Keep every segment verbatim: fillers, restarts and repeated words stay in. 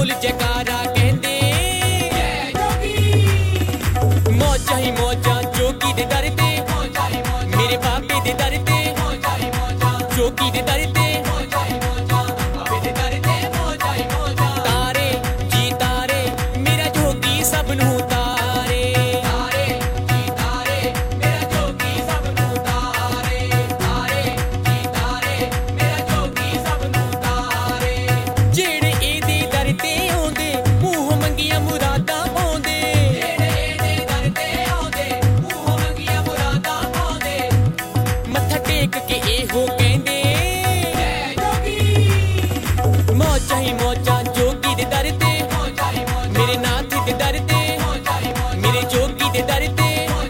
बोल जयकारा कहंदे मौजा ही मौजा जोगी दे दर ते मेरे बाबे दे दर ते जोगी दे दर ते तारे जी तारे मेरा जोगी सब नू तारे तारे जी तारे मेरा जोगी सब नू तारे तारे जी तारे मेरा जोगी सब नू तारे जेड़े एदे दर ते आउंदे मूंह मंगियां मुरादां पाउंदे जेड़े एदे दर ते आउंदे मूंह मंगियां मुरादां पाउंदे मत्था टेक के एहो कहंदे मौजा ही मौजा जोगी दे दर ते मेरे नाथ दे दर ते मेरे जोगी दे दर ते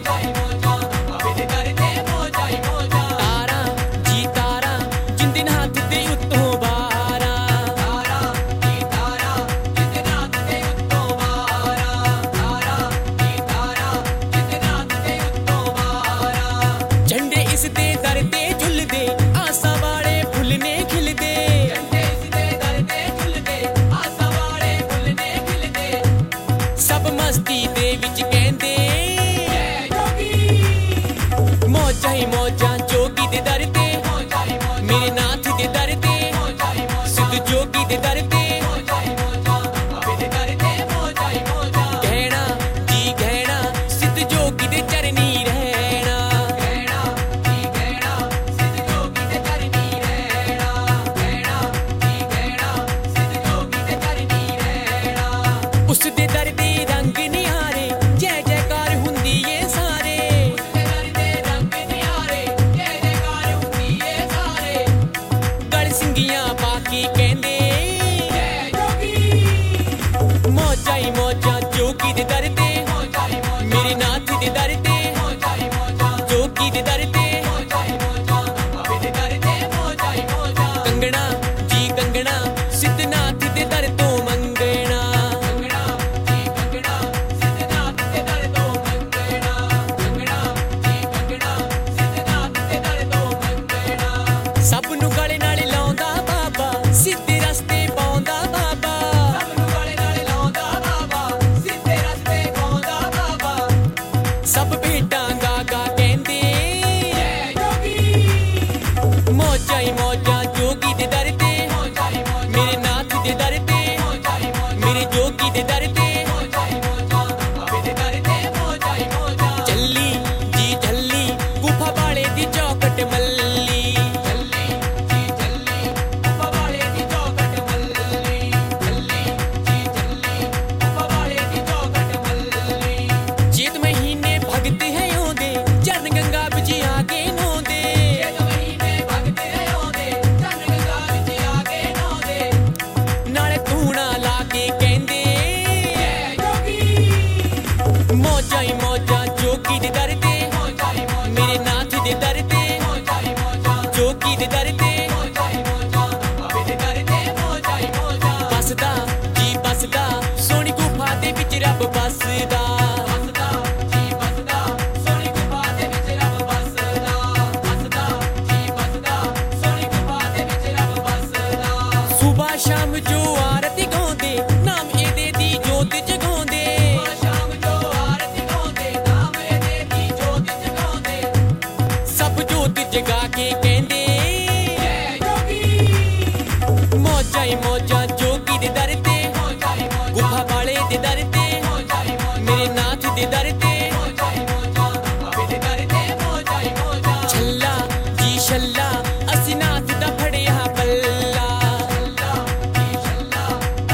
तारा जी तारा जिंदे नाथ दे उत्तों बारा तारा जी तारा जिंदे नाथ दे उत्तों बारा तारा जी तारा जिंदे नाथ दे उत्तों बारा झंडे इस दे दर ते झुलदे आसां वाले फुੱਲ ने खिलदे झंडे इस दे दर ते झुलदे आसां वाले फुੱਲ ने खिलदे सब मस्ती दे विच कहंदे मौजा ही मौजा जोगी दे दर ते मेरे नाथ दे दर ते सिद्ध जोगी दे दर ते गहना जी गहना सिद्ध जोगी दे चरनी रहना गहना जी गहना सिद्ध जोगी दे चरनी रहना गहना जी गहना सिद्ध जोगी दे चरनी रहना उस दे दर दे रंग निहारे जय जयकार हुंदी ਏ ਸਾਰੇ ਉਸ ਦੇ ਦਰ ਦੇ ਰੰਗ ਨਿਹਾਰੇ ਜੈ ਜੈਕਾਰ ਹੁੰਦੀ ਏ ਸਾਰੇ ਗਲ ਸਿੰਘੀਆਂ ਪਾ ਕੇ ਕਹਿੰਦੇ ਮੌਜਾ ਹੀ ਮੌਜਾ ਜੋਗੀ ਦੇ ਦਰ ਤੇ ਮੇਰੇ ਨਾਥ ਦੇ ਦਰ ਤੇ ਜੋਗੀ ਦੇ ਦਰ ਤੇ ਕੰਗਣਾ ਜੀ ਕੰਗਣਾ ਸਿੱਧਨਾਥ ਦੇ ਦਰ ਤੋਂ ਮੰਗਣਾ ਕੰਗਣਾ ਜੀ ਕੰਗਣਾ ਸਿੱਧਨਾਥ ਦੇ ਦਰ ਤੋਂ ਮੰਗਣਾ ਕੰਗਣਾ ਜੀ ਕੰਗਣਾ ਸਿੱਧਨਾਥ ਦੇ ਦਰ ਤੋਂ ਮੰਗਣਾ ਸਭ ਨੂੰ ਗਲੇ ਨਾਲ ਲਾਉਂਦਾ ਬਾਬਾ ਸਿੱਧੇ ਰਸਤੇ ਪਾਉਂਦਾ ਬਾਬਾ ਸਭ ਨੂੰ ਗਲੇ ਨਾਲ ਲਾਉਂਦਾ ਬਾਬਾ ਸਿੱਧੇ ਰਸਤੇ ਪਾਉਂਦਾ ਬਾਬਾ ਸਭ ਭੇਟਾਂ ਗਾ ਗਾ ਕਹਿੰਦੇ ਮੌਜਾ ਹੀ ਮੌਜਾ ਜੋਗੀ ਦੇ ਦਰ ਤੇ ਮੇਰੇ ਨਾਥ ਦੇ ਦਰ ਤੇ ਮੇਰੇ ਜੋਗੀ ਦੇ ਦਰ ਤੇ ਚੱਲੀ ਜੀ ਚੱਲੀ ਗੁਫਾ ਵਾਲੇ ਦੀ ਚੌਕਟ ਮੱਲੀ ਚੱਲੀ ਜੀ ਚੱਲੀ ਗੁਫਾ ਵਾਲੇ ਦੀ ਚੌਕਟ ਮੱਲੀ ਚੱਲੀ ਜੀ ਚੱਲੀ ਗੁਫਾ ਵਾਲੇ ਦੀ ਚੌਕਟ ਮੱਲੀ ਜੇਤ ਮਹੀਨੇ ਭਗਤ ਹੈ ਆਉਂਦੇ ਚਰਨ ਗੰਗਾ ਵਿੱਚ ਆ ਕੇ ਨਹਾਉਂਦੇ ਜੇਤ ਮਹੀਨੇ ਭਗਤ ਹੈ ਆਉਂਦੇ ਚਰਨ ਗੰਗਾ ਵਿੱਚ ਆ ਕੇ ਨਹਾਉਂਦੇ ਨਾਲੇ ਧੂਣਾ ਲਾ ਕੇ ਕਹਿੰਦੇ ਮੌਜਾ ਹੀ ਮੌਜਾ ਜੋਗੀ ਦੇ ਦਰ ਤੇ ਮੇਰੇ ਨਾਥ ਦੇ ਦਰ ਤੇ ਜੋਗੀ ਦੇ ਦਰ ਤੇ ਬਸਦਾ ਜੀ ਬਸਦਾ ਸੋਹਣੀ ਗੁਫਾ ਦੇ ਵਿੱਚ ਰੱਬ ਬਸਦਾ ਬਸਦਾ ਜੀ ਬਸਦਾ ਸੋਹਣੀ ਗੁਫਾ ਦੇ ਵਿੱਚ ਰੱਬ ਬਸਦਾ ਬਸਦਾ ਜੀ ਬਸਦਾ ਸੋਹਣੀ ਗੁਫਾ ਦੇ ਵਿੱਚ ਰੱਬ ਬਸਦਾ ਸੁਬਹ ਸ਼ਾਮ ਜੋ ਆਰਤੀ ਗਾਉਂਦੇ ਨਾਮ ਇਹਦੇ ਦੀ ਜੋਤ ਜਗਾਉਂਦੇ ਸ਼ਾਮ ਜੋ ਆਰਤੀ ਗਾਉਂਦੇ ਨਾਮ ਇਹਦੇ ਦੀ ਜੋਤ ਜਗਾਉਂਦੇ ਸਭ ਜੋਤ ਜਗਾ ਕੇ ਕਹਿੰਦੇ ਮੌਜਾ ਹੀ ਮੌਜਾ ਜੋਗੀ ਦੇ ਦਰ ਤੇ ਗੁਫਾ ਵਾਲੇ ਦੇ ਦਰ ਤੇ ਮੇਰੇ ਨਾਥ ਦੇ ਦਰ ਤੇ ਛੱਲਾ ਜੀ ਛੱਲਾ ਅਸੀਂ ਨਾਥ ਦਾ ਫੜਿਆ ਪੱਲਾ ਛੱਲਾ ਜੀ ਛੱਲਾ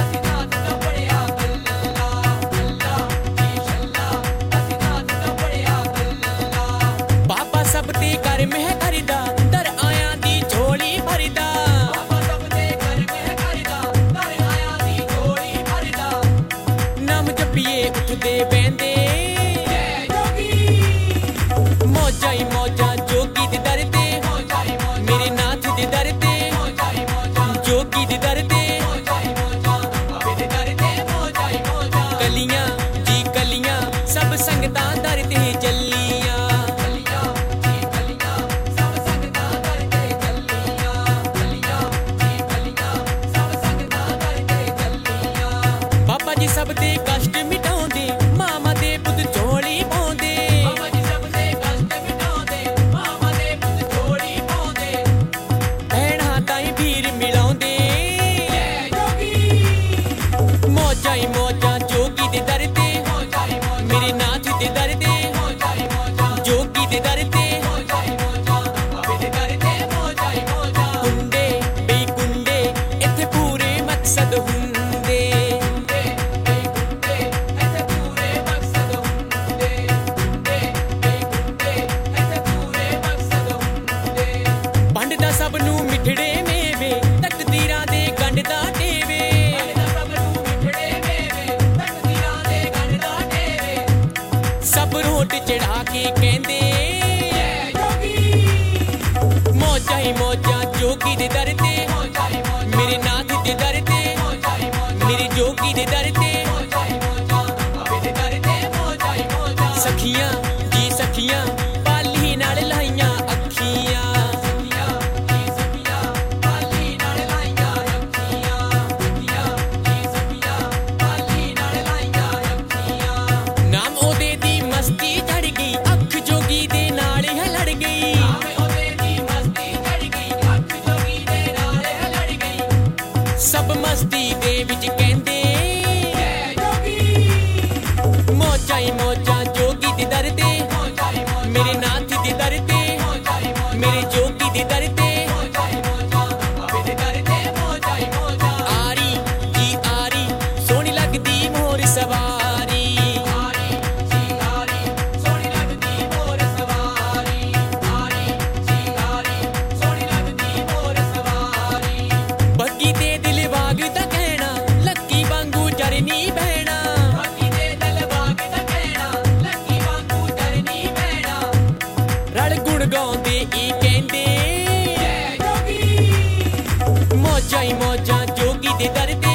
ਦੇ ਕਸ਼ਟ ਮਿਟਾਉਂਦੇ ਮਾਮਾ ਦੇ ਪੁੱਤ ਝੋਲੀ ਪਾਉਂਦੇ ਮਾਮਾ ਜੀ ਸਭ ਦੇ ਕਸ਼ਟ ਮਿਟਾਉਂਦੇ ਮਾਮਾ ਦੇ ਪੁੱਤ ਝੋਲੀ ਪਾਉਂਦੇ ਭੈਣਾਂ ਤਾਈਂ ਵੀਰ ਮਿਲਾਉਂਦੇ ਜੈ ਜੋਗੀ ਮੌਜਾਂ ਹੀ ਮੌਜਾਂ ਜੋਗੀ ਦੇ ਦਰ ਤੇ ਮੇਰੇ ਨਾਥ ਦੇ ਦਰ ਤੇ ਜੋਗੀ ਦੇ ਦਰ ਤੇ ਬਾਬੇ ਦੇ ਦਰ ਤੇ ਮੌਜਾਂ ਹੀ ਮੌਜਾਂ ਕੁੰਡੇ ਬੇਕੁੰਡੇ ਇੱਥੇ ਪੂਰੇ ਮਕਸਦ ਹੁੰਦੇ ਵੰਡਦਾ ਸਭ ਨੂੰ ਮਿੱਠੜੇ ਮੇਵੇ ਤਕਦੀਰਾਂ ਦੇ ਗੰਢ ਦਾ ਟੇਵੇ ਸਭ ਰੋਟ ਚੜਾ ਕੇ ਕਹਿੰਦੇ ਜੈ ਜੋਗੀ ਮੌਜਾਂ ਹੀ ਮੌਜਾਂ ਜੋਗੀ ਦੇ ਦਰ ਤੇ ਮੇਰੇ ਨਾਥ ਦੇ ਦਰ ਤੇ ਮੇਰੇ ਜੋਗੀ ਦੇ ਦਰ ਤੇ ਸਖੀਆਂ ਜੀ ਸਖੀਆਂ ਪਾਲੀ ਨਾਲ ਲਾਈਆਂ ਅੱਖੀਆਂ ਨਾਮ ਉਹਦੇ ਦੀ ਮਸਤੀ ਚੜ ਗਈ ਅੱਖ ਜੋਗੀ ਦੇ ਨਾਲ ਹੀ ਲੜ ਗਈ ਨਾਮ ਉਹਦੇ ਦੀ ਮਸਤੀ ਚੜ ਗਈ ਅੱਖ ਜੋਗੀ ਦੇ ਨਾਲ ਹੀ ਲੜ ਗਈ ਸਭ ਮਸਤੀ ਦੇ ਵਿੱਚ ਕਹਿੰਦੇ ਜੈ ਜੋਗੀ ਮੌਜਾਂ ਹੀ ਮੌਜਾਂ ਜੋਗੀ ਦੇ ਦਰ ਤੇ ਮੇਰੇ ਨਾਥ ਦੇ ਦਰ ਤੇ ਮੇਰੇ ਜੋਗੀ ਦੇ ਦਰ ਤੇ ਬਾਬੇ ਦੇ ਦਰ ਤੇ ਮੌਜਾਂ ਹੀ ਮੌਜਾਂ ਆਰੀ ਜੀ ਆਰੀ ਸੋਹਣੀ ਲੱਗਦੀ ਮੋਰ ਸਵਾਰੀ ਬੱਗੀ ਤੇ ਦਿਲ ਬਾਗ ਦਾ ਕਹਿਣਾ ਲੱਕੀ ਵਾਂਗੂ ਚਰਨੀ ਬਹਿਣਾ ਬੱਗੀ ਤੇ ਦਿਲ ਬਾਗ ਦਾ ਕਹਿਣਾ ਲੱਕੀ ਵਾਂਗੂ ਚਰਨੀ ਬਹਿਣਾ ਰਲ ਗੁਣ ਗਾਉਂਦੇ ਈ ਕਹਿੰਦੇ ਜੈ ਜੋਗੀ ਮੌਜਾਂ ਹੀ ਮੌਜਾਂ ਜੋਗੀ ਦੇ ਦਰ ਤੇ